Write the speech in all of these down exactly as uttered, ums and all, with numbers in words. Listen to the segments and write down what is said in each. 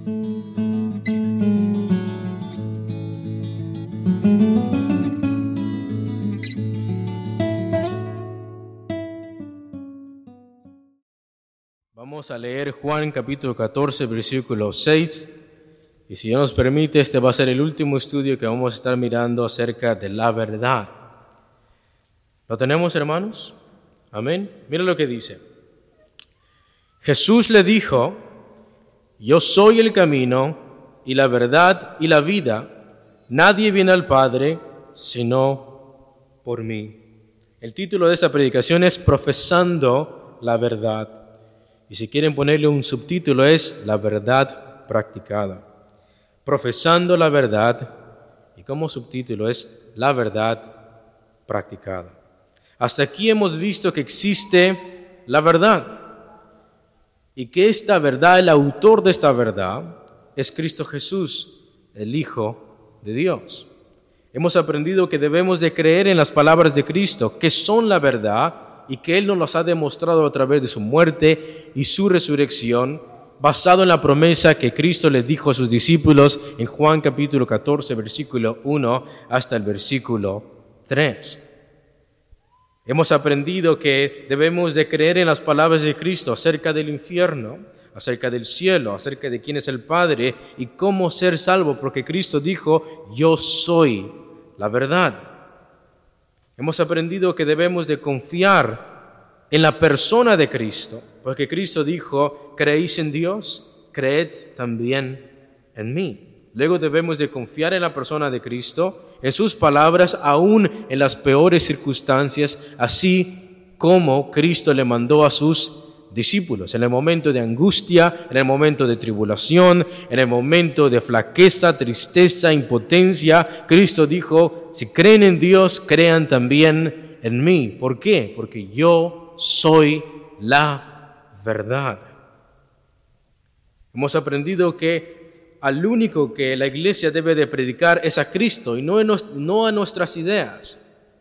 Vamos a leer Juan capítulo catorce, versículo seis. Y si Dios nos permite, este va a ser el último estudio que vamos a estar mirando acerca de la verdad. ¿Lo tenemos, hermanos? Amén. Mira lo que dice. Jesús le dijo: yo soy el camino y la verdad y la vida. Nadie viene al Padre sino por mí. El título de esta predicación es Profesando la verdad. Y si quieren ponerle un subtítulo es La verdad practicada. Profesando la verdad, y como subtítulo es La verdad practicada. Hasta aquí hemos visto que existe la verdad y que esta verdad, el autor de esta verdad, es Cristo Jesús, el Hijo de Dios. Hemos aprendido que debemos de creer en las palabras de Cristo, que son la verdad y que Él nos las ha demostrado a través de su muerte y su resurrección, basado en la promesa que Cristo le dijo a sus discípulos en Juan capítulo catorce, versículo uno hasta el versículo tres. Hemos aprendido que debemos de creer en las palabras de Cristo acerca del infierno, acerca del cielo, acerca de quién es el Padre y cómo ser salvo, porque Cristo dijo: yo soy la verdad. Hemos aprendido que debemos de confiar en la persona de Cristo, porque Cristo dijo: ¿creéis en Dios? Creed también en mí. Luego debemos de confiar en la persona de Cristo, en sus palabras, aún en las peores circunstancias, así como Cristo le mandó a sus discípulos. En el momento de angustia, en el momento de tribulación, en el momento de flaqueza, tristeza, impotencia, Cristo dijo: si creen en Dios, crean también en mí. ¿Por qué? Porque yo soy la verdad. Hemos aprendido que al único que la iglesia debe de predicar es a Cristo y no, en nos, no a nuestras ideas.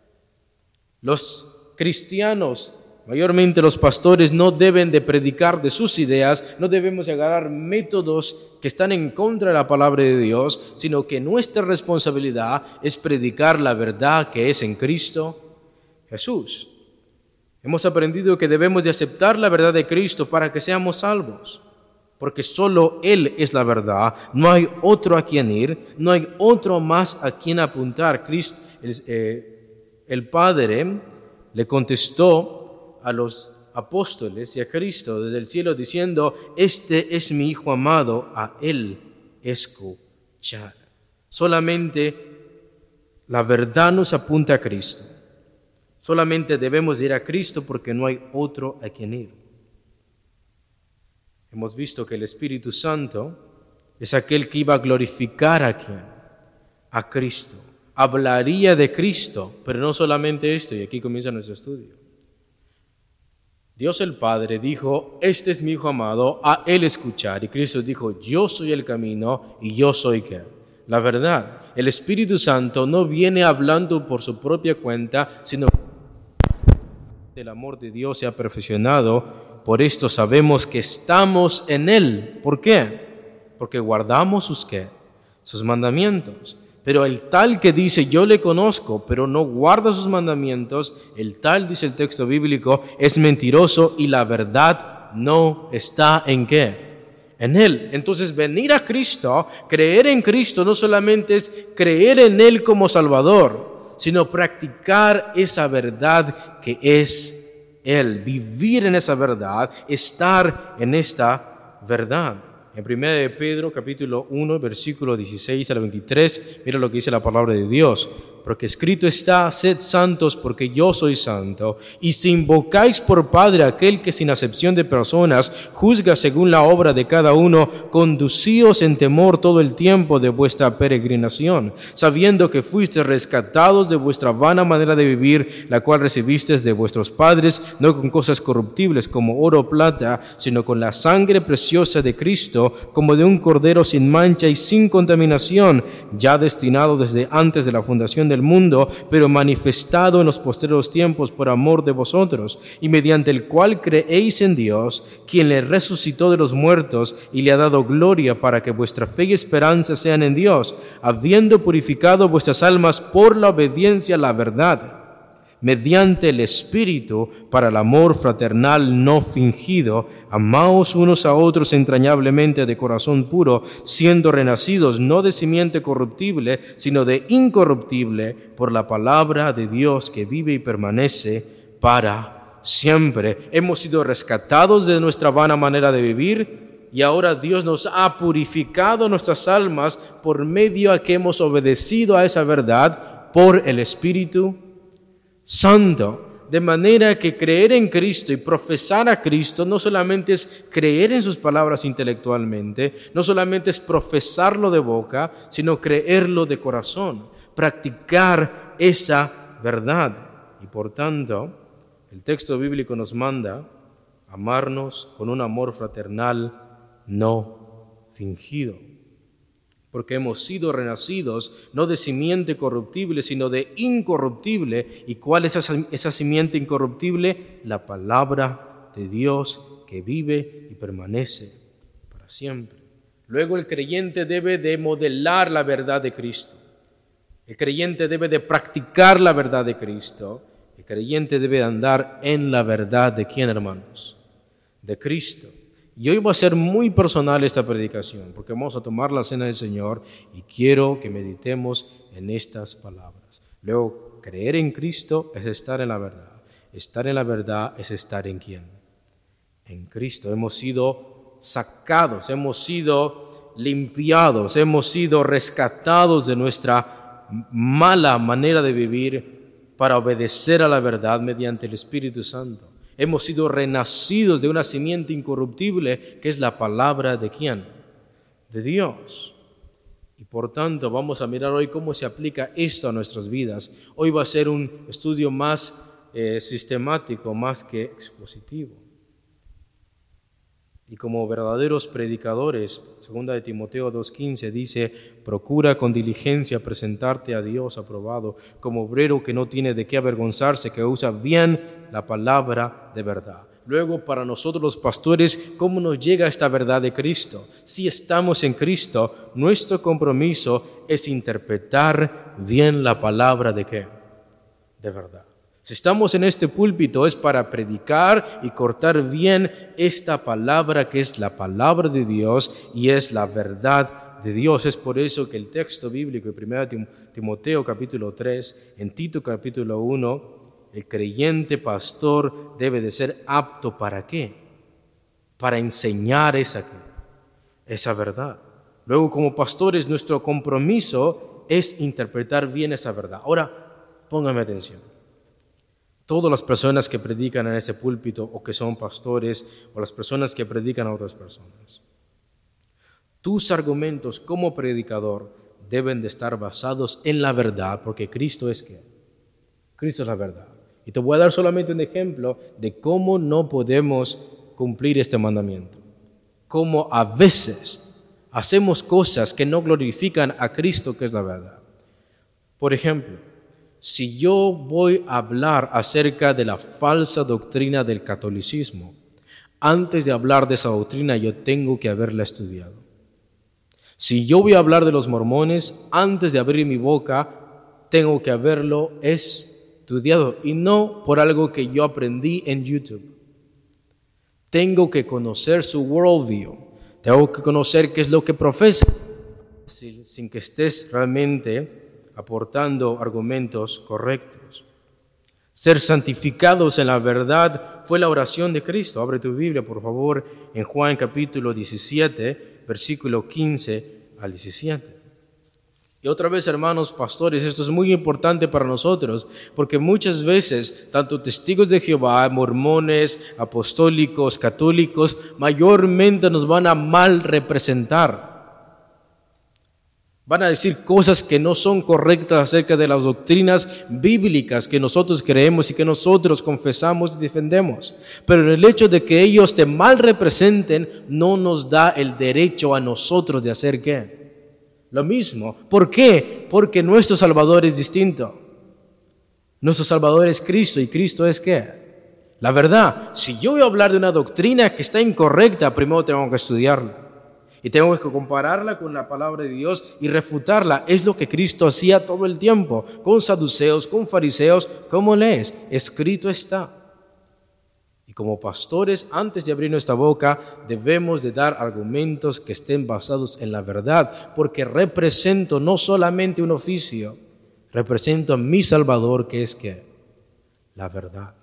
Los cristianos, mayormente los pastores, no deben de predicar de sus ideas, no debemos agarrar métodos que están en contra de la palabra de Dios, sino que nuestra responsabilidad es predicar la verdad que es en Cristo Jesús. Hemos aprendido que debemos de aceptar la verdad de Cristo para que seamos salvos, porque solo Él es la verdad, no hay otro a quien ir, no hay otro más a quien apuntar. Cristo, el, eh, el Padre le contestó a los apóstoles y a Cristo desde el cielo diciendo: este es mi Hijo amado, a Él escuchad. Solamente la verdad nos apunta a Cristo. Solamente debemos ir a Cristo porque no hay otro a quien ir. Hemos visto que el Espíritu Santo es aquel que iba a glorificar a quién, a Cristo. Hablaría de Cristo, pero no solamente esto, y aquí comienza nuestro estudio. Dios el Padre dijo: este es mi Hijo amado, a Él escuchar. Y Cristo dijo: yo soy el camino y yo soy ¿qué? La verdad. El Espíritu Santo no viene hablando por su propia cuenta, sino que el amor de Dios se ha perfeccionado. Por esto sabemos que estamos en Él. ¿Por qué? Porque guardamos sus ¿qué? Sus mandamientos. Pero el tal que dice: yo le conozco, pero no guarda sus mandamientos, el tal, dice el texto bíblico, es mentiroso y la verdad no está ¿en qué? En Él. Entonces, venir a Cristo, creer en Cristo, no solamente es creer en Él como Salvador, sino practicar esa verdad que es Él, vivir en esa verdad, estar en esta verdad. En primera de Pedro, capítulo uno, versículo dieciséis al veintitrés, mira lo que dice la palabra de Dios. Porque escrito está: sed santos porque yo soy santo. Y si invocáis por Padre a aquel que sin acepción de personas juzga según la obra de cada uno, conducíos en temor todo el tiempo de vuestra peregrinación, sabiendo que fuisteis rescatados de vuestra vana manera de vivir, la cual recibisteis de vuestros padres, no con cosas corruptibles como oro o plata, sino con la sangre preciosa de Cristo, como de un cordero sin mancha y sin contaminación, ya destinado desde antes de la fundación de el mundo, pero manifestado en los postreros tiempos por amor de vosotros, y mediante el cual creéis en Dios, quien le resucitó de los muertos y le ha dado gloria, para que vuestra fe y esperanza sean en Dios, habiendo purificado vuestras almas por la obediencia a la verdad, mediante el Espíritu, para el amor fraternal no fingido. Amaos unos a otros entrañablemente de corazón puro, siendo renacidos no de simiente corruptible, sino de incorruptible, por la palabra de Dios que vive y permanece para siempre. Hemos sido rescatados de nuestra vana manera de vivir, y ahora Dios nos ha purificado nuestras almas por medio a que hemos obedecido a esa verdad por el Espíritu Santo, de manera que creer en Cristo y profesar a Cristo no solamente es creer en sus palabras intelectualmente, no solamente es profesarlo de boca, sino creerlo de corazón, practicar esa verdad. Y por tanto, el texto bíblico nos manda amarnos con un amor fraternal no fingido, porque hemos sido renacidos no de simiente corruptible, sino de incorruptible. ¿Y cuál es esa, esa simiente incorruptible? La palabra de Dios que vive y permanece para siempre. Luego el creyente debe de modelar la verdad de Cristo. El creyente debe de practicar la verdad de Cristo. El creyente debe de andar en la verdad de ¿quién, hermanos? De Cristo. Y hoy va a ser muy personal esta predicación, porque vamos a tomar la cena del Señor y quiero que meditemos en estas palabras. Luego, creer en Cristo es estar en la verdad. Estar en la verdad es estar en ¿quién? En Cristo. Hemos sido sacados, hemos sido limpiados, hemos sido rescatados de nuestra mala manera de vivir para obedecer a la verdad mediante el Espíritu Santo. Hemos sido renacidos de una simiente incorruptible, que es la palabra de ¿quién? De Dios. Y por tanto vamos a mirar hoy cómo se aplica esto a nuestras vidas. Hoy va a ser un estudio más eh, sistemático, más que expositivo. Y como verdaderos predicadores, segunda de Timoteo dos quince dice: procura con diligencia presentarte a Dios aprobado, como obrero que no tiene de qué avergonzarse, que usa bien la palabra de verdad. Luego, para nosotros los pastores, ¿cómo nos llega esta verdad de Cristo? Si estamos en Cristo, nuestro compromiso es interpretar bien la palabra de ¿qué? De verdad. Si estamos en este púlpito es para predicar y cortar bien esta palabra que es la palabra de Dios y es la verdad de Dios. Es por eso que el texto bíblico en primera Timoteo capítulo tres, en Tito capítulo uno, el creyente pastor debe de ser apto ¿para qué? Para enseñar esa, esa verdad. Luego, como pastores, nuestro compromiso es interpretar bien esa verdad. Ahora, póngame atención. Todas las personas que predican en ese púlpito o que son pastores o las personas que predican a otras personas, tus argumentos como predicador deben de estar basados en la verdad, porque Cristo es ¿qué? Cristo es la verdad. Y te voy a dar solamente un ejemplo de cómo no podemos cumplir este mandamiento. Cómo a veces hacemos cosas que no glorifican a Cristo, que es la verdad. Por ejemplo, si yo voy a hablar acerca de la falsa doctrina del catolicismo, antes de hablar de esa doctrina yo tengo que haberla estudiado. Si yo voy a hablar de los mormones, antes de abrir mi boca, tengo que haberlo estudiado y no por algo que yo aprendí en YouTube. Tengo que conocer su worldview, tengo que conocer qué es lo que profesa, sin, sin que estés realmente aportando argumentos correctos. Ser santificados en la verdad fue la oración de Cristo. Abre tu Biblia, por favor, en Juan capítulo diecisiete, versículo quince al diecisiete. Y otra vez, hermanos pastores, esto es muy importante para nosotros, porque muchas veces, tanto testigos de Jehová, mormones, apostólicos, católicos, mayormente nos van a mal representar. Van a decir cosas que no son correctas acerca de las doctrinas bíblicas que nosotros creemos y que nosotros confesamos y defendemos. Pero el hecho de que ellos te mal representen no nos da el derecho a nosotros de hacer ¿qué? lo mismo. ¿Por qué? Porque nuestro Salvador es distinto. Nuestro Salvador es Cristo, ¿y Cristo es qué? La verdad. Si yo voy a hablar de una doctrina que está incorrecta, primero tengo que estudiarla. Y tengo que compararla con la palabra de Dios y refutarla. Es lo que Cristo hacía todo el tiempo, con saduceos, con fariseos. ¿Cómo lees? Escrito está. Y como pastores, antes de abrir nuestra boca, debemos de dar argumentos que estén basados en la verdad, porque represento no solamente un oficio, represento a mi Salvador, que es ¿qué? La verdad.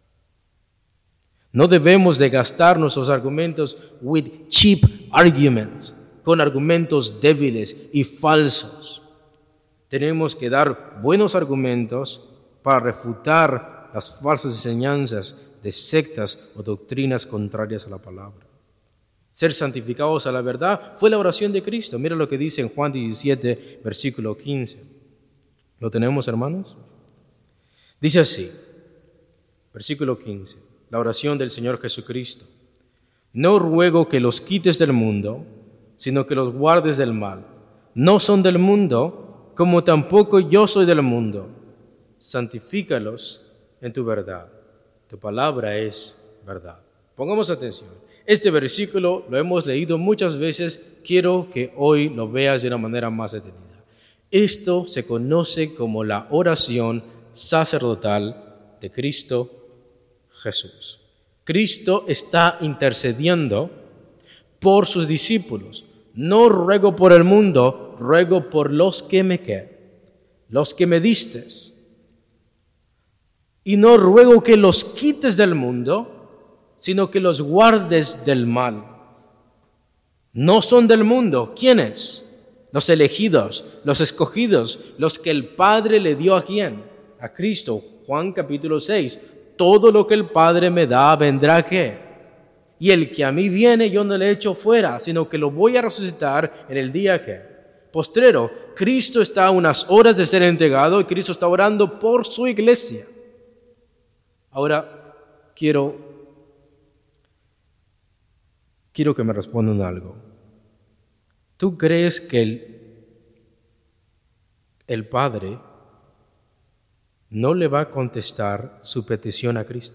No debemos de gastar nuestros argumentos with cheap arguments, con argumentos débiles y falsos. Tenemos que dar buenos argumentos para refutar las falsas enseñanzas de sectas o doctrinas contrarias a la palabra. Ser santificados a la verdad fue la oración de Cristo. Mira lo que dice en Juan diecisiete, versículo quince. ¿Lo tenemos, hermanos? Dice así, versículo quince, la oración del Señor Jesucristo. No ruego que los quites del mundo, sino que los guardes del mal. No son del mundo, como tampoco yo soy del mundo. Santifícalos en tu verdad. Tu palabra es verdad. Pongamos atención. Este versículo lo hemos leído muchas veces. Quiero que hoy lo veas de una manera más detenida. Esto se conoce como la oración sacerdotal de Cristo Jesús. Cristo está intercediendo por sus discípulos. No ruego por el mundo, ruego por los que me ¿qué? Los que me distes. Y no ruego que los quites del mundo, sino que los guardes del mal. No son del mundo. ¿Quiénes? Los elegidos, los escogidos, los que el Padre le dio a ¿quién? A Cristo. Juan capítulo seis. Todo lo que el Padre me da, vendrá ¿qué? Y el que a mí viene, yo no le echo fuera, sino que lo voy a resucitar en el día ¿qué? Postrero. Cristo está a unas horas de ser entregado y Cristo está orando por su iglesia. Ahora, quiero, quiero que me respondan algo. ¿Tú crees que el, el Padre no le va a contestar su petición a Cristo?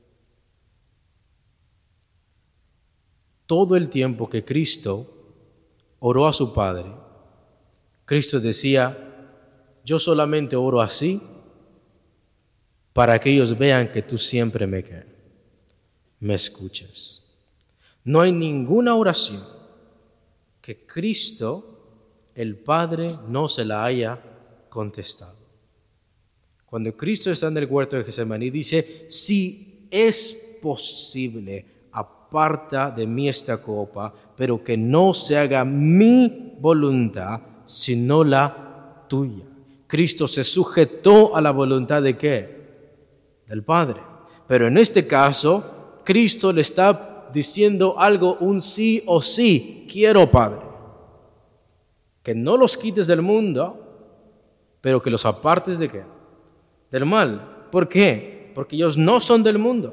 Todo el tiempo que Cristo oró a su Padre, Cristo decía, yo solamente oro así para que ellos vean que tú siempre me, me escuchas. No hay ninguna oración que Cristo, el Padre, no se la haya contestado. Cuando Cristo está en el huerto de Getsemaní, dice, si es posible, aparta de mí esta copa, pero que no se haga mi voluntad, sino la tuya. Cristo se sujetó a la voluntad de ¿qué? Del Padre. Pero en este caso, Cristo le está diciendo algo, un sí o sí. Quiero, Padre, que no los quites del mundo, pero que los apartes de ¿qué? Del mal. ¿Por qué? Porque ellos no son del mundo,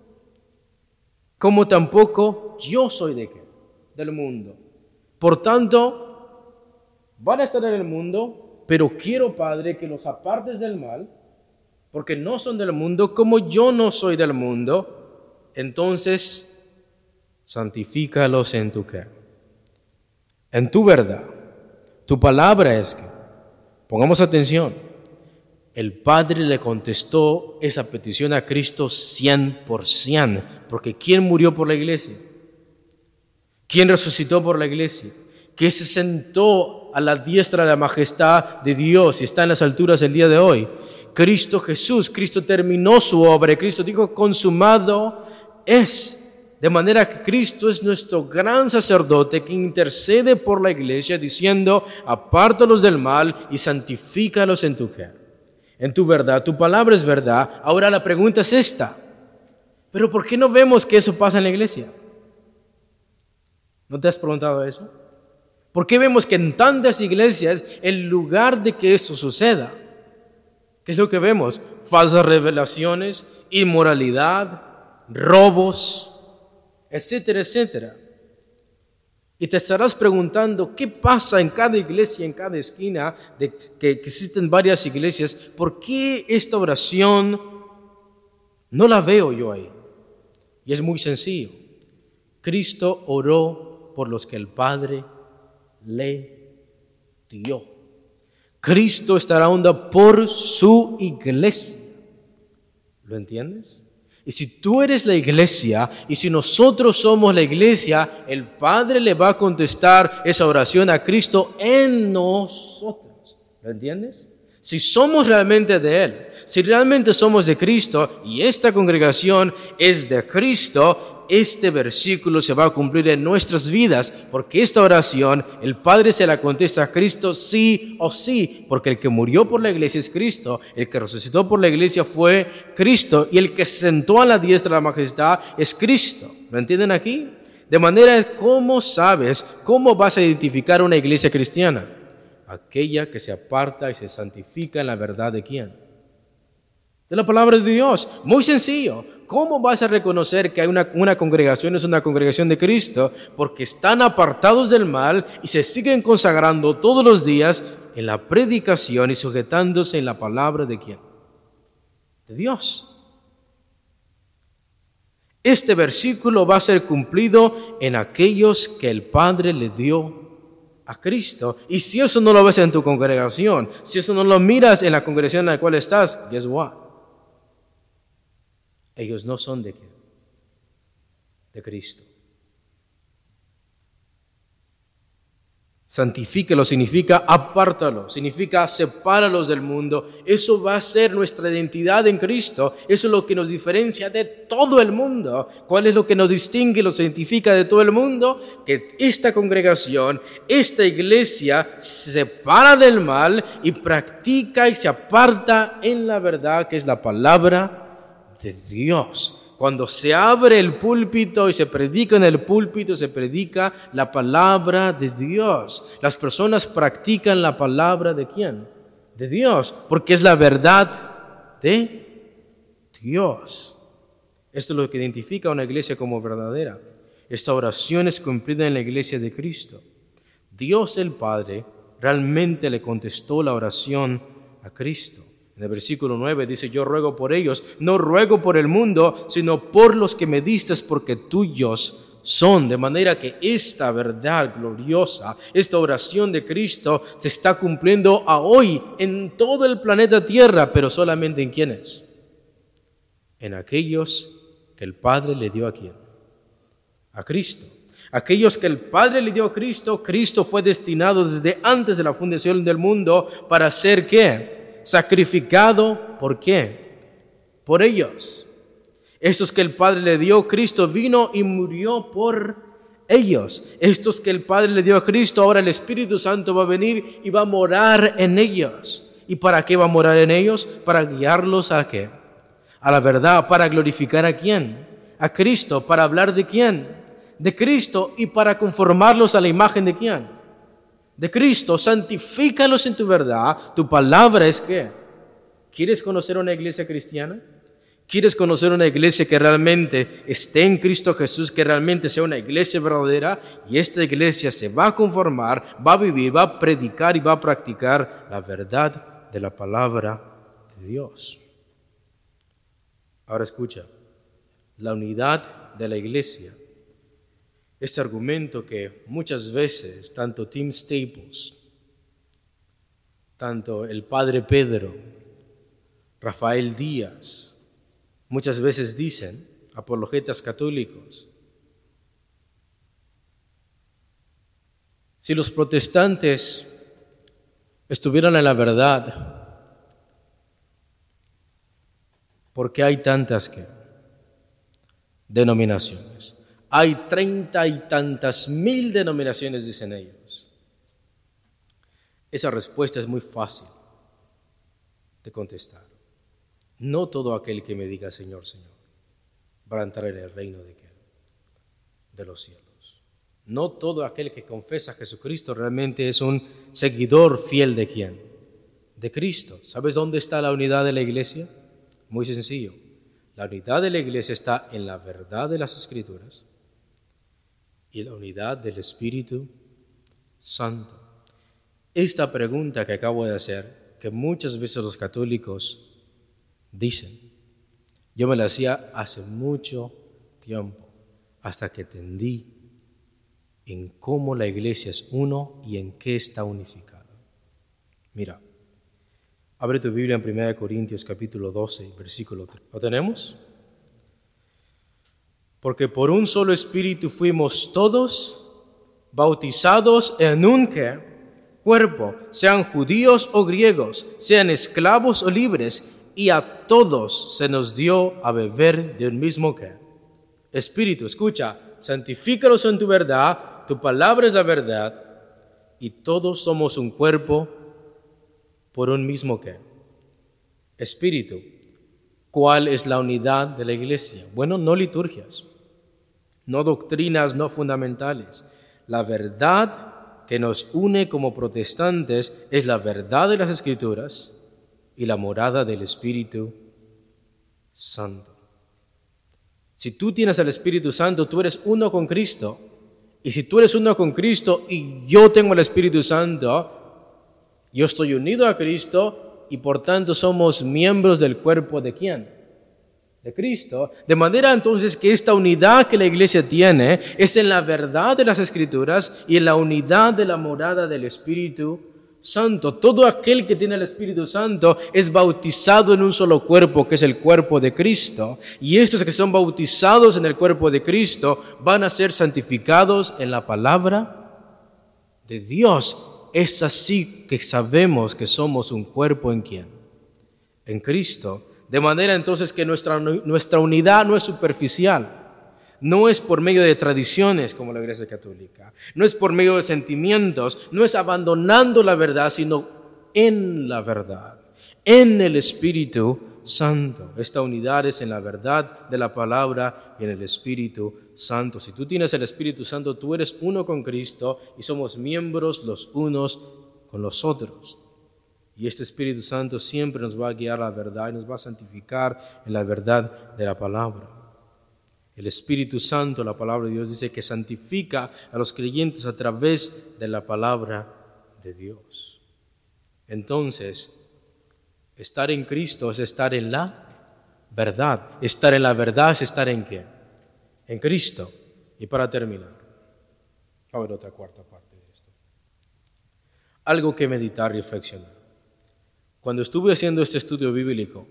como tampoco yo soy de ¿qué? Del mundo. Por tanto, van a estar en el mundo, pero quiero, Padre, que los apartes del mal, porque no son del mundo, como yo no soy del mundo. Entonces, santifícalos en tu ¿qué? En tu verdad. Tu palabra es que, pongamos atención, el Padre le contestó esa petición a Cristo cien por ciento, porque ¿quién murió por la iglesia? ¿Quién resucitó por la iglesia? ¿Quién se sentó a la diestra de la majestad de Dios y está en las alturas el día de hoy? Cristo Jesús. Cristo terminó su obra. Cristo dijo, consumado es. De manera que Cristo es nuestro gran sacerdote que intercede por la iglesia diciendo, apártalos del mal y santifícalos en tu ¿qué? En tu verdad. Tu palabra es verdad. Ahora la pregunta es esta. ¿Pero por qué no vemos que eso pasa en la iglesia? ¿No te has preguntado eso? ¿Por qué vemos que en tantas iglesias, en lugar de que esto suceda, ¿qué es lo que vemos? Falsas revelaciones, inmoralidad, robos, etcétera, etcétera. Y te estarás preguntando, ¿qué pasa en cada iglesia, en cada esquina, de que, que existen varias iglesias? ¿Por qué esta oración no la veo yo ahí? Y es muy sencillo. Cristo oró por los que el Padre le dio. Cristo estará orando por su iglesia. ¿Lo entiendes? Y si tú eres la iglesia, y si nosotros somos la iglesia, el Padre le va a contestar esa oración a Cristo en nosotros. ¿Lo entiendes? Si somos realmente de Él, si realmente somos de Cristo, y esta congregación es de Cristo, este versículo se va a cumplir en nuestras vidas, porque esta oración, el Padre se la contesta a Cristo sí o sí, porque el que murió por la iglesia es Cristo, el que resucitó por la iglesia fue Cristo, y el que se sentó a la diestra de la majestad es Cristo. ¿Lo entienden aquí? De manera, ¿cómo sabes, cómo vas a identificar una iglesia cristiana? Aquella que se aparta y se santifica en la verdad de ¿quién? De la palabra de Dios. Muy sencillo. ¿Cómo vas a reconocer que hay una, una congregación es una congregación de Cristo? Porque están apartados del mal y se siguen consagrando todos los días en la predicación y sujetándose en la palabra de ¿quién? De Dios. Este versículo va a ser cumplido en aquellos que el Padre le dio a Cristo. Y si eso no lo ves en tu congregación, si eso no lo miras en la congregación en la cual estás, guess what? Ellos no son de quién? De Cristo. Santifíquelo significa apártalo, significa sepáralos del mundo. Eso va a ser nuestra identidad en Cristo. Eso es lo que nos diferencia de todo el mundo. ¿Cuál es lo que nos distingue y nos identifica de todo el mundo? Que esta congregación, esta iglesia se separa del mal y practica y se aparta en la verdad que es la palabra de Dios. Cuando se abre el púlpito y se predica en el púlpito, se predica la palabra de Dios. Las personas practican la palabra de ¿quién? De Dios, porque es la verdad de Dios. Esto es lo que identifica a una iglesia como verdadera. Esta oración es cumplida en la iglesia de Cristo. Dios el Padre realmente le contestó la oración a Cristo. En el versículo nueve dice, yo ruego por ellos, no ruego por el mundo, sino por los que me diste, porque tuyos son. De manera que esta verdad gloriosa, esta oración de Cristo se está cumpliendo a hoy en todo el planeta Tierra, pero solamente en ¿quiénes? En aquellos que el Padre le dio a ¿quién? A Cristo. Aquellos que el Padre le dio a Cristo, Cristo fue destinado desde antes de la fundación del mundo para ser ¿qué? Sacrificado, ¿por qué? Por ellos. Estos que el Padre le dio, Cristo vino y murió por ellos. Estos que el Padre le dio a Cristo, ahora el Espíritu Santo va a venir y va a morar en ellos. ¿Y para qué va a morar en ellos? Para guiarlos a qué? A la verdad, para glorificar a quién? A Cristo, para hablar de quién? De Cristo y para conformarlos a la imagen de quién? De Cristo. Santifícalos en tu verdad. Tu palabra es ¿qué? ¿Quieres conocer una iglesia cristiana? ¿Quieres conocer una iglesia que realmente esté en Cristo Jesús, que realmente sea una iglesia verdadera? Y esta iglesia se va a conformar, va a vivir, va a predicar y va a practicar la verdad de la palabra de Dios. Ahora escucha, la unidad de la iglesia. Este argumento que muchas veces tanto Tim Staples, tanto el Padre Pedro, Rafael Díaz, muchas veces dicen, apologetas católicos, si los protestantes estuvieran en la verdad, ¿por qué hay tantas que denominaciones? Hay treinta y tantas mil denominaciones, dicen ellos. Esa respuesta es muy fácil de contestar. No todo aquel que me diga Señor, Señor, va a entrar en el reino de, ¿qué? De los cielos. No todo aquel que confesa a Jesucristo realmente es un seguidor fiel de ¿quién? De Cristo. ¿Sabes dónde está la unidad de la iglesia? Muy sencillo. La unidad de la iglesia está en la verdad de las Escrituras y la unidad del Espíritu Santo. Esta pregunta que acabo de hacer, que muchas veces los católicos dicen, yo me la hacía hace mucho tiempo, hasta que entendí en cómo la iglesia es uno y en qué está unificada. Mira, abre tu Biblia en primera de Corintios capítulo doce, versículo tres. ¿Lo tenemos? Porque por un solo espíritu fuimos todos bautizados en un ¿qué? Cuerpo, sean judíos o griegos, sean esclavos o libres, y a todos se nos dio a beber de un mismo ¿qué? Espíritu. Escucha, santifícalos en tu verdad, tu palabra es la verdad, y todos somos un cuerpo por un mismo ¿qué? Espíritu. ¿Cuál es la unidad de la iglesia? Bueno, no liturgias, no doctrinas, no fundamentales. La verdad que nos une como protestantes es la verdad de las Escrituras y la morada del Espíritu Santo. Si tú tienes al Espíritu Santo, tú eres uno con Cristo. Y si tú eres uno con Cristo y yo tengo el Espíritu Santo, yo estoy unido a Cristo y por tanto somos miembros del cuerpo ¿de quién? De Cristo. De manera entonces que esta unidad que la iglesia tiene es en la verdad de las Escrituras y en la unidad de la morada del Espíritu Santo. Todo aquel que tiene el Espíritu Santo es bautizado en un solo cuerpo, que es el cuerpo de Cristo. Y estos que son bautizados en el cuerpo de Cristo van a ser santificados en la palabra de Dios. Es así que sabemos que somos un cuerpo ¿en quién? En Cristo. De manera entonces que nuestra, nuestra unidad no es superficial. No es por medio de tradiciones como la Iglesia Católica, no es por medio de sentimientos, no es abandonando la verdad, sino en la verdad, en el Espíritu Santo. Esta unidad es en la verdad de la palabra y en el Espíritu Santo. Si tú tienes el Espíritu Santo, tú eres uno con Cristo y somos miembros los unos con los otros. Y este Espíritu Santo siempre nos va a guiar a la verdad y nos va a santificar en la verdad de la palabra. El Espíritu Santo, la palabra de Dios, dice que santifica a los creyentes a través de la palabra de Dios. Entonces, estar en Cristo es estar en la verdad. Estar en la verdad es estar en ¿qué? En Cristo. Y para terminar, a ver otra cuarta parte de esto. Algo que meditar y reflexionar. Cuando estuve haciendo este estudio bíblico,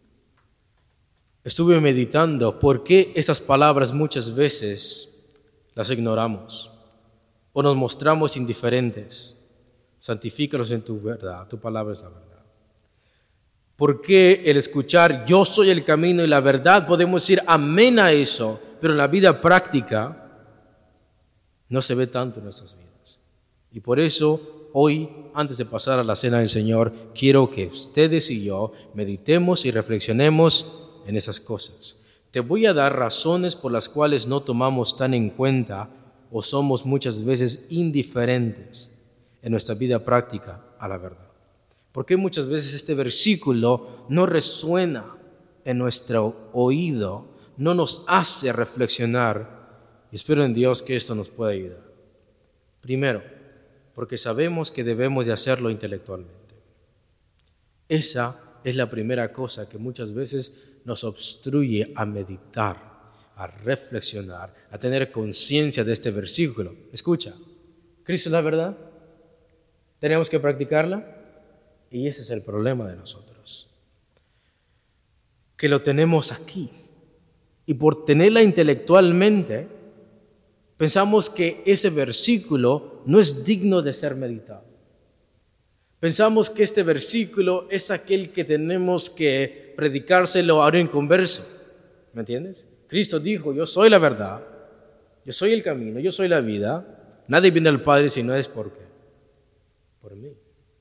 estuve meditando por qué estas palabras muchas veces las ignoramos o nos mostramos indiferentes. Santifícalos en tu verdad, tu palabra es la verdad. ¿Por qué el escuchar yo soy el camino y la verdad podemos decir amén a eso, pero en la vida práctica no se ve tanto en nuestras vidas? Y por eso hoy, antes de pasar a la cena del Señor, quiero que ustedes y yo meditemos y reflexionemos en esas cosas. Te voy a dar razones por las cuales no tomamos tan en cuenta o somos muchas veces indiferentes en nuestra vida práctica a la verdad. ¿Por qué muchas veces este versículo no resuena en nuestro oído, no nos hace reflexionar? Y espero en Dios que esto nos pueda ayudar. Primero, porque sabemos que debemos de hacerlo intelectualmente. Esa es la primera cosa que muchas veces nos obstruye a meditar, a reflexionar, a tener conciencia de este versículo. Escucha, ¿Cristo es la verdad? ¿Tenemos que practicarla? Y ese es el problema de nosotros, que lo tenemos aquí. Y por tenerla intelectualmente, pensamos que ese versículo no es digno de ser meditado. Pensamos que este versículo es aquel que tenemos que predicárselo a un inconverso. ¿Me entiendes? Cristo dijo, yo soy la verdad, yo soy el camino, yo soy la vida. Nadie viene al Padre si no es por qué. Por mí.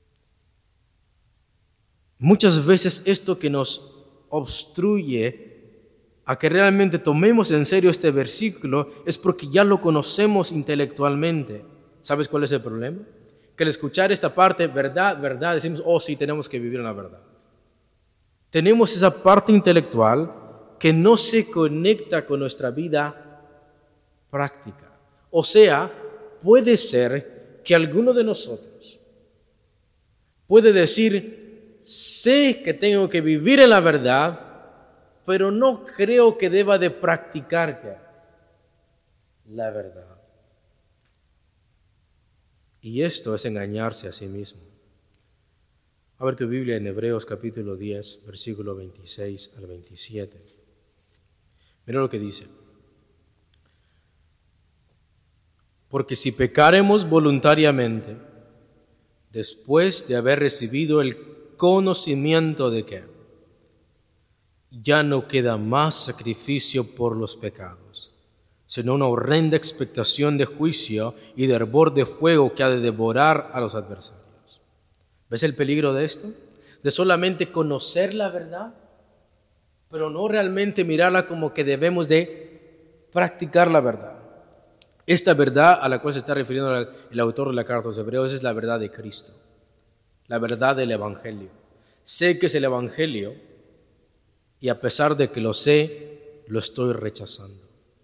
Muchas veces esto que nos obstruye a que realmente tomemos en serio este versículo es porque ya lo conocemos intelectualmente. ¿Sabes cuál es el problema? Que al escuchar esta parte, verdad, verdad, decimos, oh sí, tenemos que vivir en la verdad. Tenemos esa parte intelectual que no se conecta con nuestra vida práctica. O sea, puede ser que alguno de nosotros puede decir, sé que tengo que vivir en la verdad, pero no creo que deba de practicar la verdad. Y esto es engañarse a sí mismo. Abre tu Biblia en Hebreos capítulo diez, versículo veintiséis al veintisiete. Mira lo que dice. Porque si pecaremos voluntariamente, después de haber recibido el conocimiento de que ya no queda más sacrificio por los pecados, sino una horrenda expectación de juicio y de hervor de fuego que ha de devorar a los adversarios. ¿Ves el peligro de esto? De solamente conocer la verdad, pero no realmente mirarla como que debemos de practicar la verdad. Esta verdad a la cual se está refiriendo el autor de la carta a los Hebreos es la verdad de Cristo, la verdad del Evangelio. Sé que es el Evangelio y a pesar de que lo sé, lo estoy rechazando.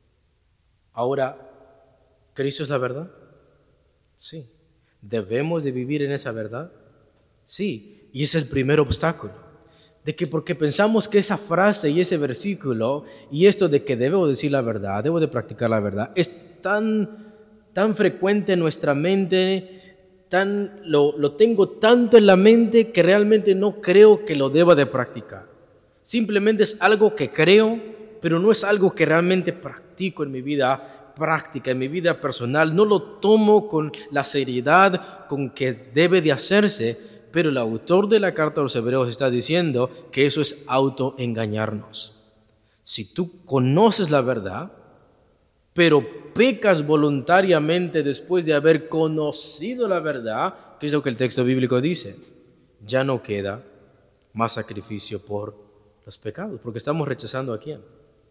Ahora, ¿Cristo es la verdad? Sí. ¿Debemos de vivir en esa verdad? Sí. Y ese es el primer obstáculo. De que porque pensamos que esa frase y ese versículo y esto de que debo decir la verdad, debo de practicar la verdad, es tan, tan frecuente en nuestra mente, tan, lo, lo tengo tanto en la mente que realmente no creo que lo deba de practicar. Simplemente es algo que creo, pero no es algo que realmente practico en mi vida práctica, en mi vida personal. No lo tomo con la seriedad con que debe de hacerse. Pero el autor de la carta a los Hebreos está diciendo que eso es autoengañarnos. Si tú conoces la verdad, pero pecas voluntariamente después de haber conocido la verdad, que es lo que el texto bíblico dice, ya no queda más sacrificio por los pecados, porque estamos rechazando ¿a quién?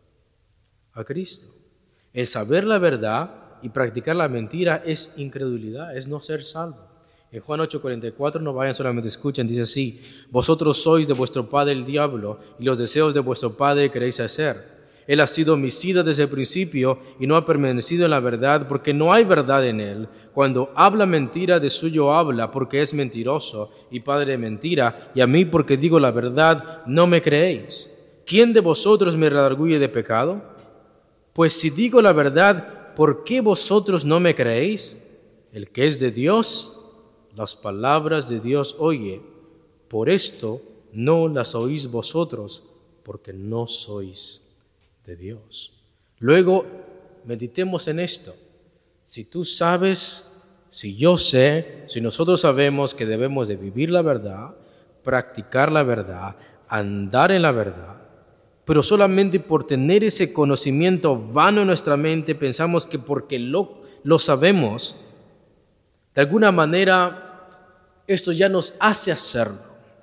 A Cristo. El saber la verdad y practicar la mentira es incredulidad, es no ser salvo. En Juan ocho cuarenta y cuatro, no vayan solamente escuchen, dice así: vosotros sois de vuestro padre el diablo, y los deseos de vuestro padre queréis hacer. Él ha sido homicida desde el principio y no ha permanecido en la verdad, porque no hay verdad en él. Cuando habla mentira, de suyo habla, porque es mentiroso y padre de mentira, y a mí, porque digo la verdad, no me creéis. ¿Quién de vosotros me redarguye de pecado? Pues si digo la verdad, ¿por qué vosotros no me creéis? El que es de Dios, las palabras de Dios oye, por esto no las oís vosotros, porque no sois de Dios. Luego, meditemos en esto. Si tú sabes, si yo sé, si nosotros sabemos que debemos de vivir la verdad, practicar la verdad, andar en la verdad, pero solamente por tener ese conocimiento vano en nuestra mente, pensamos que porque lo, lo sabemos, de alguna manera, esto ya nos hace hacerlo.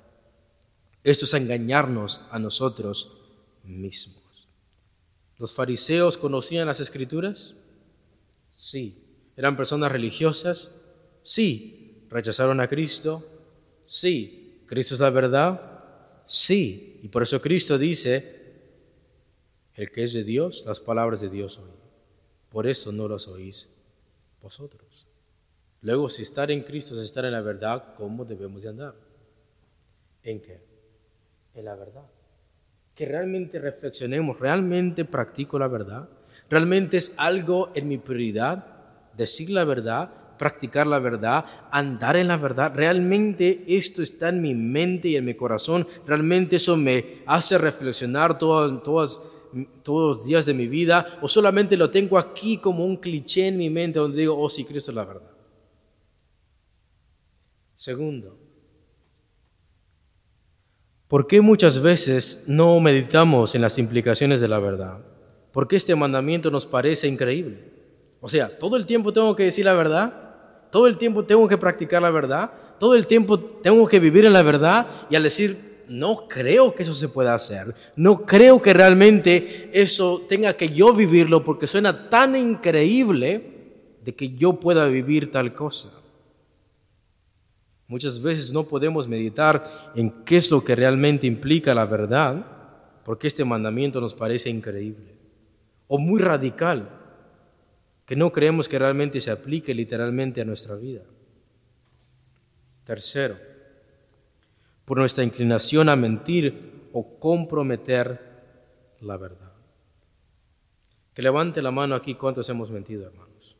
Esto es engañarnos a nosotros mismos. ¿Los fariseos conocían las Escrituras? Sí. ¿Eran personas religiosas? Sí. ¿Rechazaron a Cristo? Sí. ¿Cristo es la verdad? Sí. Y por eso Cristo dice, el que es de Dios, las palabras de Dios oye. Por eso no las oís vosotros. Luego, si estar en Cristo es estar en la verdad, ¿cómo debemos de andar? ¿En qué? En la verdad. Que realmente reflexionemos, ¿realmente practico la verdad? ¿Realmente es algo en mi prioridad? Decir la verdad, practicar la verdad, andar en la verdad. ¿Realmente esto está en mi mente y en mi corazón? ¿Realmente eso me hace reflexionar todas, todas, todos los días de mi vida? ¿O solamente lo tengo aquí como un cliché en mi mente donde digo, oh sí, Cristo es la verdad? Segundo, ¿por qué muchas veces no meditamos en las implicaciones de la verdad? ¿Por qué este mandamiento nos parece increíble? O sea, ¿todo el tiempo tengo que decir la verdad? ¿Todo el tiempo tengo que practicar la verdad? ¿Todo el tiempo tengo que vivir en la verdad? Y al decir, no creo que eso se pueda hacer, no creo que realmente eso tenga que yo vivirlo porque suena tan increíble de que yo pueda vivir tal cosa. Muchas veces no podemos meditar en qué es lo que realmente implica la verdad, porque este mandamiento nos parece increíble o muy radical, que no creemos que realmente se aplique literalmente a nuestra vida. Tercero, por nuestra inclinación a mentir o comprometer la verdad. Que levante la mano aquí cuántos hemos mentido, hermanos.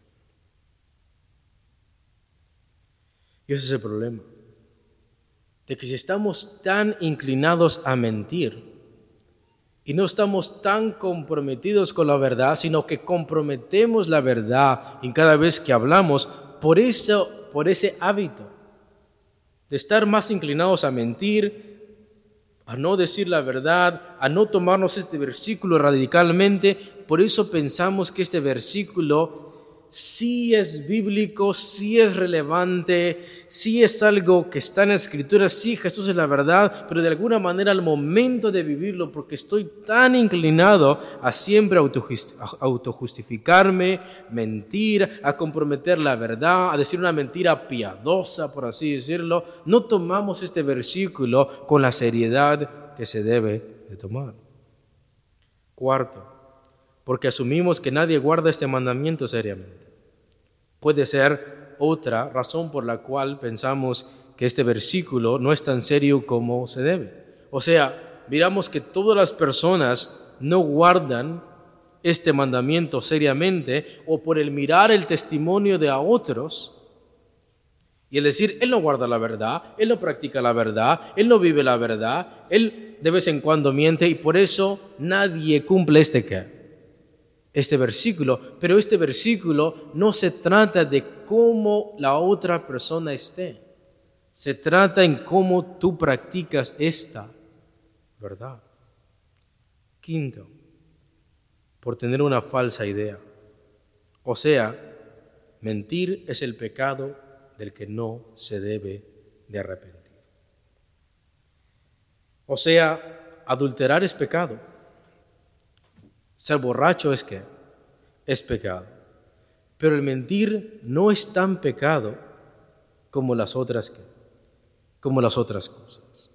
Y ese es el problema, de que si estamos tan inclinados a mentir y no estamos tan comprometidos con la verdad, sino que comprometemos la verdad en cada vez que hablamos, por eso, por ese hábito de estar más inclinados a mentir, a no decir la verdad, a no tomarnos este versículo radicalmente, por eso pensamos que este versículo sí es bíblico, sí es relevante, sí es algo que está en la Escritura, sí Jesús es la verdad, pero de alguna manera al momento de vivirlo, porque estoy tan inclinado a siempre autojustificarme, mentir, a comprometer la verdad, a decir una mentira piadosa, por así decirlo, no tomamos este versículo con la seriedad que se debe de tomar. Cuarto, porque asumimos que nadie guarda este mandamiento seriamente. Puede ser otra razón por la cual pensamos que este versículo no es tan serio como se debe. O sea, miramos que todas las personas no guardan este mandamiento seriamente, o por el mirar el testimonio de a otros y el decir, él no guarda la verdad, él no practica la verdad, él no vive la verdad, él de vez en cuando miente y por eso nadie cumple este qué. Este versículo, pero este versículo no se trata de cómo la otra persona esté, se trata en cómo tú practicas esta verdad. Quinto, por tener una falsa idea, o sea, mentir es el pecado del que no se debe de arrepentir. O sea, adulterar es pecado. Ser borracho es que es pecado, pero el mentir no es tan pecado como las otras que, como las otras cosas.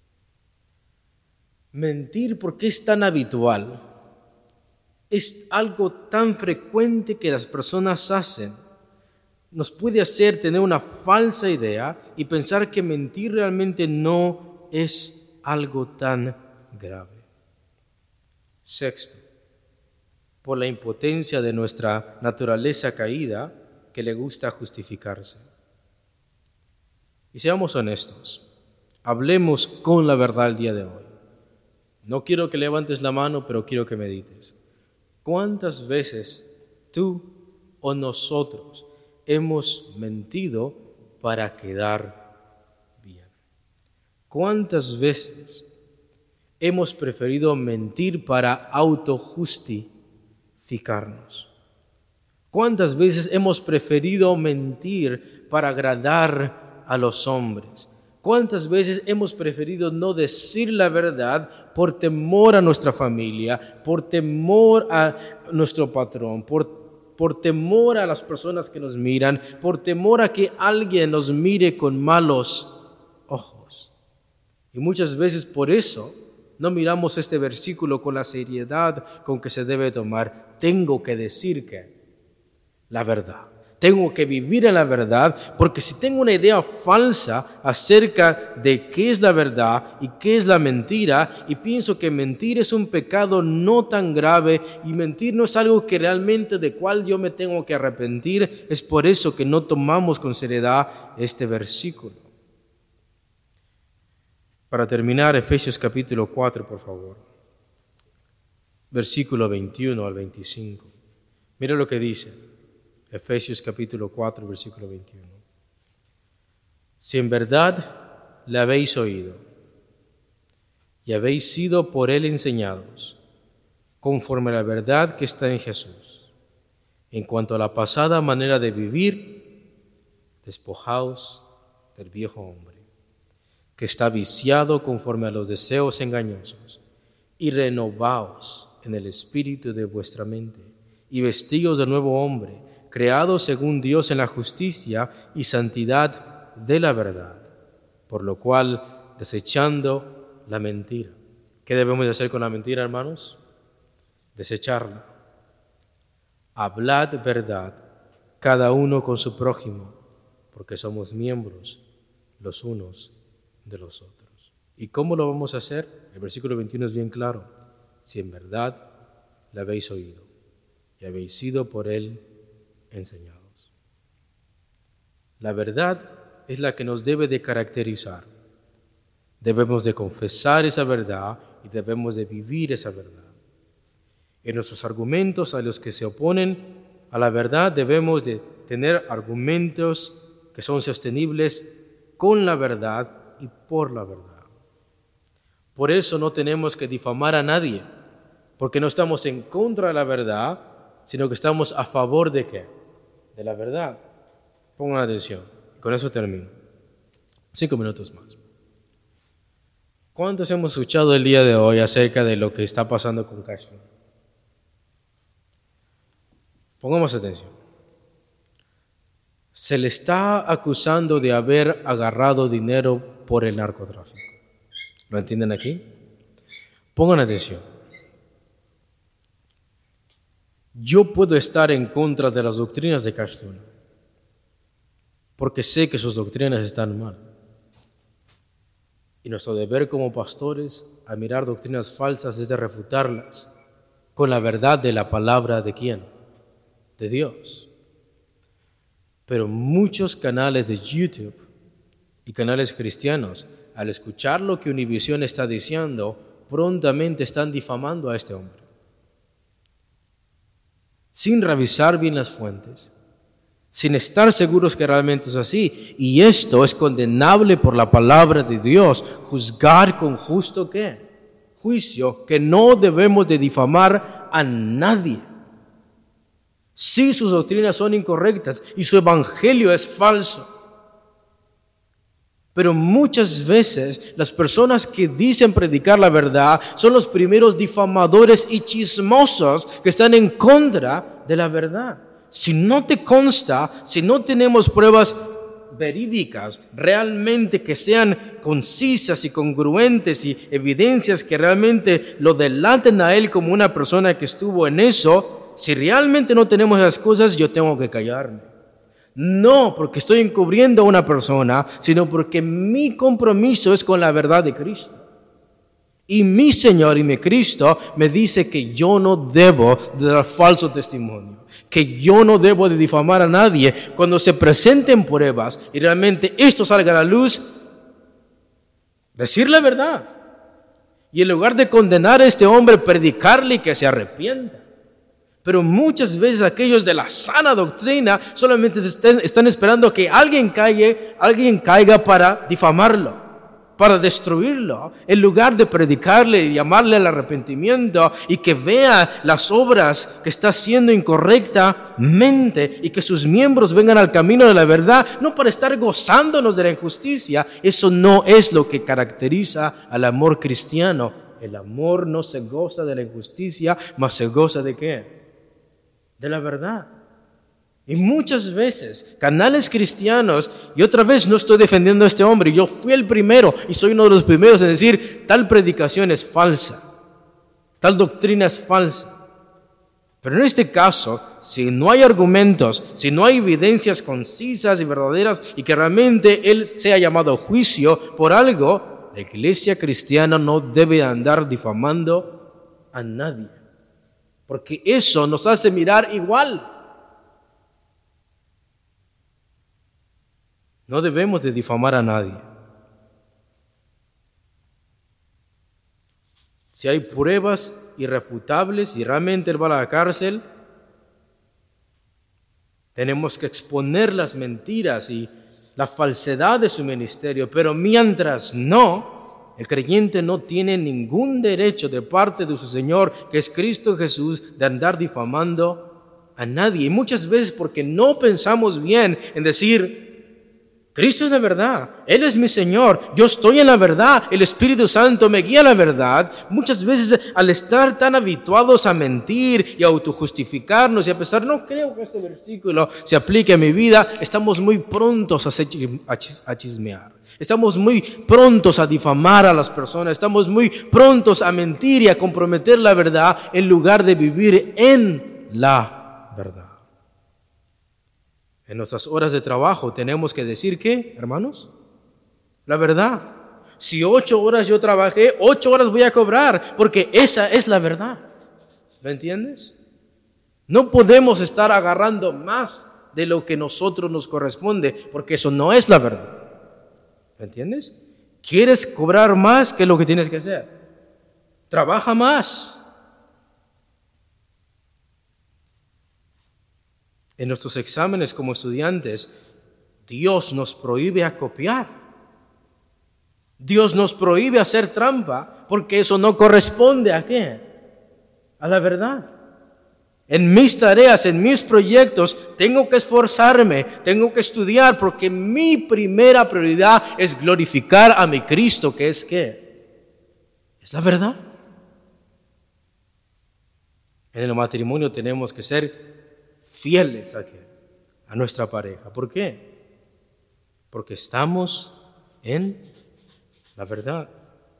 Mentir, porque es tan habitual, es algo tan frecuente que las personas hacen, nos puede hacer tener una falsa idea y pensar que mentir realmente no es algo tan grave. Sexto, por la impotencia de nuestra naturaleza caída que le gusta justificarse. Y seamos honestos, hablemos con la verdad el día de hoy. No quiero que levantes la mano, pero quiero que medites. ¿Cuántas veces tú o nosotros hemos mentido para quedar bien? ¿Cuántas veces hemos preferido mentir para autojustificarnos? ¿Cuántas veces hemos preferido mentir para agradar a los hombres? ¿Cuántas veces hemos preferido no decir la verdad por temor a nuestra familia, por temor a nuestro patrón, por, por temor a las personas que nos miran, por temor a que alguien nos mire con malos ojos? Y muchas veces por eso no miramos este versículo con la seriedad con que se debe tomar. Tengo que decir que la verdad. Tengo que vivir en la verdad, porque si tengo una idea falsa acerca de qué es la verdad y qué es la mentira, y pienso que mentir es un pecado no tan grave y mentir no es algo que realmente de cual yo me tengo que arrepentir, es por eso que no tomamos con seriedad este versículo. Para terminar, Efesios capítulo cuatro, por favor. Versículo veintiuno al veinticinco. Mira lo que dice. Efesios capítulo cuatro, versículo veintiuno. Si en verdad le habéis oído y habéis sido por él enseñados, conforme a la verdad que está en Jesús, en cuanto a la pasada manera de vivir, despojaos del viejo hombre, que está viciado conforme a los deseos engañosos, y renovaos en el espíritu de vuestra mente, y vestíos del nuevo hombre, creado según Dios en la justicia y santidad de la verdad, por lo cual, desechando la mentira. ¿Qué debemos de hacer con la mentira, hermanos? Desecharla. hablad verdad, cada uno con su prójimo, porque somos miembros los unos de los otros. ¿Y cómo lo vamos a hacer? El versículo veintiuno es bien claro. Si en verdad le habéis oído y habéis sido por él enseñados. La verdad es la que nos debe de caracterizar. Debemos de confesar esa verdad y debemos de vivir esa verdad. En nuestros argumentos a los que se oponen a la verdad debemos de tener argumentos que son sostenibles con la verdad y por la verdad. Por eso no tenemos que difamar a nadie, porque no estamos en contra de la verdad, sino que estamos a favor de ¿qué? De la verdad. Pongan atención, con eso termino. Cinco minutos más. ¿Cuántos hemos escuchado el día de hoy acerca de lo que está pasando con Cashman? Pongamos atención. Se le está acusando de haber agarrado dinero por el narcotráfico. ¿Lo entienden aquí? Pongan atención. Yo puedo estar en contra de las doctrinas de Cash Luna, porque sé que sus doctrinas están mal. Y nuestro deber como pastores, a mirar doctrinas falsas, es de refutarlas con la verdad de la palabra de ¿quién? De Dios. Pero muchos canales de YouTube y canales cristianos, al escuchar lo que Univisión está diciendo, prontamente están difamando a este hombre, sin revisar bien las fuentes, sin estar seguros que realmente es así. Y esto es condenable por la palabra de Dios. Juzgar con justo ¿qué? Juicio, que no debemos de difamar a nadie. Si sus doctrinas son incorrectas y su evangelio es falso. Pero muchas veces las personas que dicen predicar la verdad son los primeros difamadores y chismosos que están en contra de la verdad. Si no te consta, si no tenemos pruebas verídicas, realmente que sean concisas y congruentes y evidencias que realmente lo delaten a él como una persona que estuvo en eso, si realmente no tenemos esas cosas, yo tengo que callarme. No porque estoy encubriendo a una persona, sino porque mi compromiso es con la verdad de Cristo. Y mi Señor y mi Cristo me dice que yo no debo de dar falso testimonio, que yo no debo de difamar a nadie. Cuando se presenten pruebas y realmente esto salga a la luz, decir la verdad. Y en lugar de condenar a este hombre, predicarle y que se arrepienta. Pero muchas veces aquellos de la sana doctrina solamente están, están esperando que alguien caiga, alguien caiga para difamarlo, para destruirlo, en lugar de predicarle y llamarle al arrepentimiento y que vea las obras que está haciendo incorrectamente y que sus miembros vengan al camino de la verdad, no para estar gozándonos de la injusticia. Eso no es lo que caracteriza al amor cristiano. El amor no se goza de la injusticia, mas se goza de ¿qué? De la verdad. Y muchas veces, canales cristianos, y otra vez no estoy defendiendo a este hombre, yo fui el primero y soy uno de los primeros en decir, tal predicación es falsa, tal doctrina es falsa. Pero en este caso, si no hay argumentos, si no hay evidencias concisas y verdaderas y que realmente él sea llamado a juicio por algo, la iglesia cristiana no debe andar difamando a nadie, porque eso nos hace mirar igual. No debemos de difamar a nadie. Si hay pruebas irrefutables y realmente él va a la cárcel, tenemos que exponer las mentiras y la falsedad de su ministerio. Pero mientras no, el creyente no tiene ningún derecho de parte de su Señor, que es Cristo Jesús, de andar difamando a nadie. Y muchas veces porque no pensamos bien en decir, Cristo es la verdad, Él es mi Señor, yo estoy en la verdad, el Espíritu Santo me guía a la verdad. Muchas veces al estar tan habituados a mentir y a autojustificarnos y a pensar, no creo que este versículo se aplique a mi vida, estamos muy prontos a chismear, estamos muy prontos a difamar a las personas, estamos muy prontos a mentir y a comprometer la verdad en lugar de vivir en la verdad. En nuestras horas de trabajo tenemos que decir ¿qué, hermanos? La verdad. Si ocho horas yo trabajé, ocho horas voy a cobrar, porque esa es la verdad. ¿Me entiendes? No podemos estar agarrando más de lo que nosotros nos corresponde, porque eso no es la verdad. ¿Me entiendes? ¿Quieres cobrar más que lo que tienes que hacer? Trabaja más. En nuestros exámenes como estudiantes, Dios nos prohíbe a copiar. Dios nos prohíbe hacer trampa, porque eso no corresponde a qué? A la verdad. En mis tareas, en mis proyectos, tengo que esforzarme, tengo que estudiar, porque mi primera prioridad es glorificar a mi Cristo, que es ¿qué? Es la verdad. En el matrimonio tenemos que ser fieles a qué? A nuestra pareja. ¿Por qué? Porque estamos en la verdad.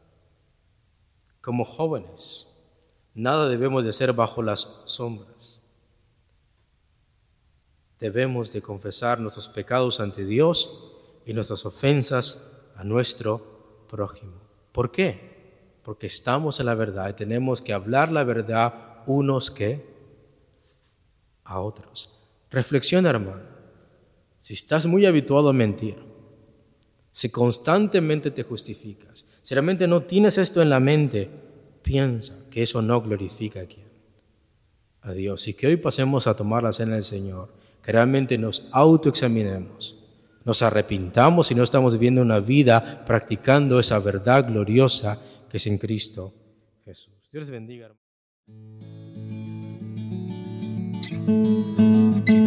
Como jóvenes, nada debemos de hacer bajo las sombras. Debemos de confesar nuestros pecados ante Dios y nuestras ofensas a nuestro prójimo. ¿Por qué? Porque estamos en la verdad y tenemos que hablar la verdad unos que a otros. Reflexiona, hermano. Si estás muy habituado a mentir, si constantemente te justificas, si realmente no tienes esto en la mente, piensa que eso no glorifica a quién, a Dios. Y que hoy pasemos a tomar la cena del Señor, que realmente nos autoexaminemos, nos arrepintamos y no estamos viviendo una vida practicando esa verdad gloriosa que es en Cristo Jesús. Dios les bendiga, hermano.